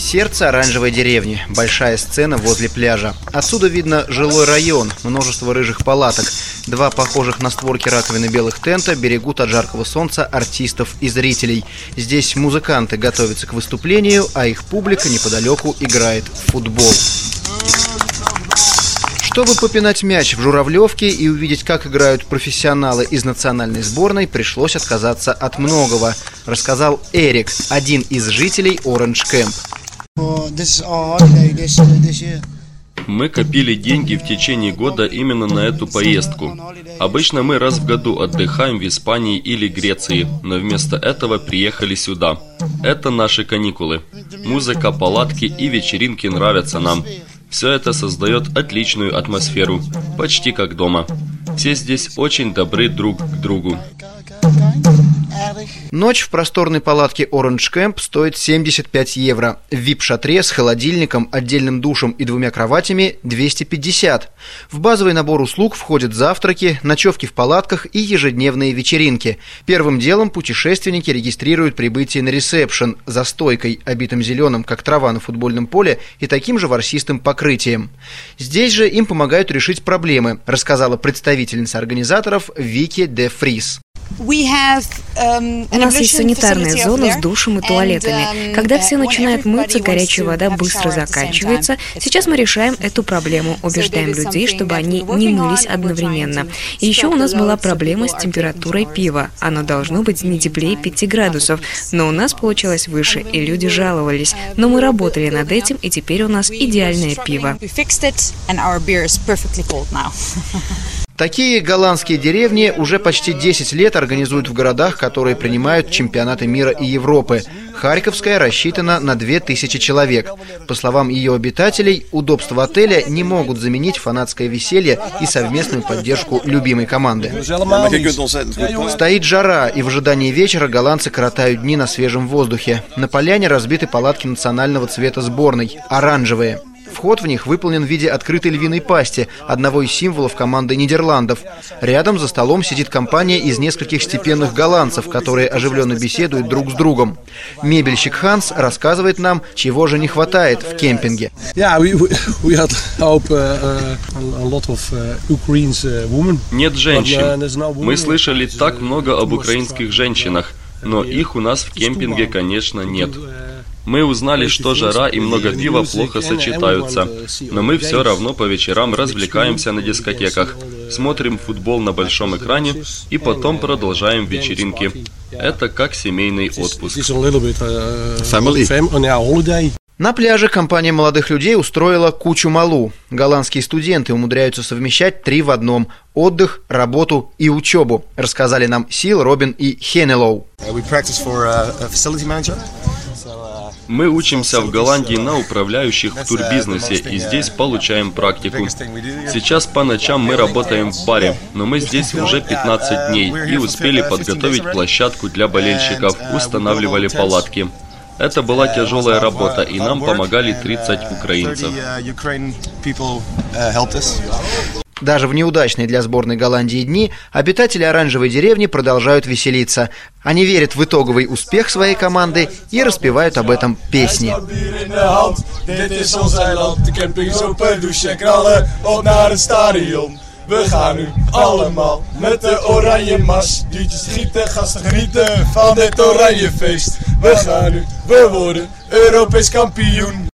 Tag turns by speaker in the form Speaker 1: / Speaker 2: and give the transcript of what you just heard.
Speaker 1: Сердце оранжевой деревни. Большая сцена возле пляжа. Отсюда видно жилой район, множество рыжих палаток. Два похожих на створки раковины белых тента берегут от жаркого солнца артистов и зрителей. Здесь музыканты готовятся к выступлению, а их публика неподалеку играет в футбол. Чтобы попинать мяч в Журавлевке и увидеть, как играют профессионалы из национальной сборной, пришлось отказаться от многого, рассказал Эрик, один из жителей Оранж Кэмп.
Speaker 2: Мы копили деньги в течение года именно на эту поездку. Обычно мы раз в году отдыхаем в Испании или Греции, но вместо этого приехали сюда. Это наши каникулы. Музыка, палатки и вечеринки нравятся нам. Все это создает отличную атмосферу, почти как дома. Все здесь очень добры друг к другу.
Speaker 1: Ночь в просторной палатке Orange Camp стоит 75 евро. В VIP-шатре с холодильником, отдельным душем и 2 кроватями 250. В базовый набор услуг входят завтраки, ночевки в палатках и ежедневные вечеринки. Первым делом путешественники регистрируют прибытие на ресепшн за стойкой, обитым зеленым, как трава на футбольном поле, и таким же ворсистым покрытием. Здесь же им помогают решить проблемы, рассказала представительница организаторов Вики де Фрис.
Speaker 3: У нас есть санитарная зона с душем и туалетами. Когда все начинают мыться, горячая вода быстро заканчивается. Сейчас мы решаем эту проблему, убеждаем людей, чтобы они не мылись одновременно. И еще у нас была проблема с температурой пива. Оно должно быть не теплее 5 градусов, но у нас получалось выше, и люди жаловались. Но мы работали над этим, и теперь у нас идеальное пиво.
Speaker 1: Такие голландские деревни уже почти 10 лет организуют в городах, которые принимают чемпионаты мира и Европы. Харьковская рассчитана на 2000 человек. По словам ее обитателей, удобства отеля не могут заменить фанатское веселье и совместную поддержку любимой команды. Стоит жара, и в ожидании вечера голландцы коротают дни на свежем воздухе. На поляне разбиты палатки национального цвета сборной – оранжевые. Вход в них выполнен в виде открытой львиной пасти, одного из символов команды Нидерландов. Рядом за столом сидит компания из нескольких степенных голландцев, которые оживленно беседуют друг с другом. Мебельщик Ханс рассказывает нам, чего же не хватает в кемпинге.
Speaker 2: Нет женщин. Мы слышали так много об украинских женщинах, но их у нас в кемпинге, конечно, нет. Мы узнали, что жара и много пива плохо сочетаются, но мы все равно по вечерам развлекаемся на дискотеках, смотрим футбол на большом экране и потом продолжаем вечеринки. Это как семейный отпуск.
Speaker 1: На пляже компания молодых людей устроила кучу малу. Голландские студенты умудряются совмещать 3 в одном – отдых, работу и учебу, рассказали нам Сил, Робин и Хенелоу.
Speaker 2: Мы учимся в Голландии на управляющих в турбизнесе и здесь получаем практику. Сейчас по ночам мы работаем в баре, но мы здесь уже 15 дней и успели подготовить площадку для болельщиков, устанавливали палатки. Это была тяжелая работа, и нам помогали 30 украинцев.
Speaker 1: Даже в неудачные для сборной Голландии дни обитатели оранжевой деревни продолжают веселиться. Они верят в итоговый успех своей команды и распевают об этом песни.
Speaker 4: We gaan nu allemaal met de oranje mas. Duurtjes schieten, gasten genieten van dit oranje feest. We gaan nu, we worden Europees kampioen.